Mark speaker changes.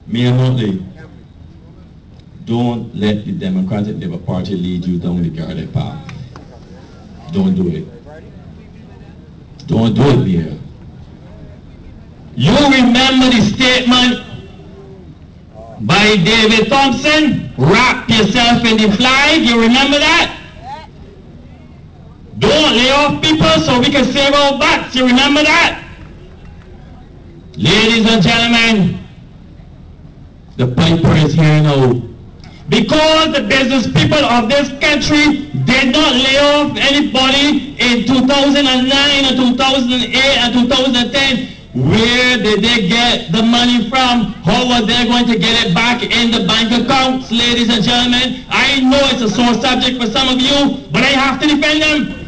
Speaker 1: Mayor Motley, don't let the Democratic Labour Party lead you down the garden path. Don't do it. Don't do it, Mayor. You remember the statement by David Thompson, wrap yourself in the flag, you remember that? Don't lay off people so we can save our butts, you remember that? Ladies and gentlemen, the piper is here now. Because the business people of this country did not lay off anybody in 2009 and 2008 and 2010, where did they get the money from? How are they going to get it back in the bank accounts, ladies and gentlemen? I know it's a sore subject for some of you, but I have to defend them.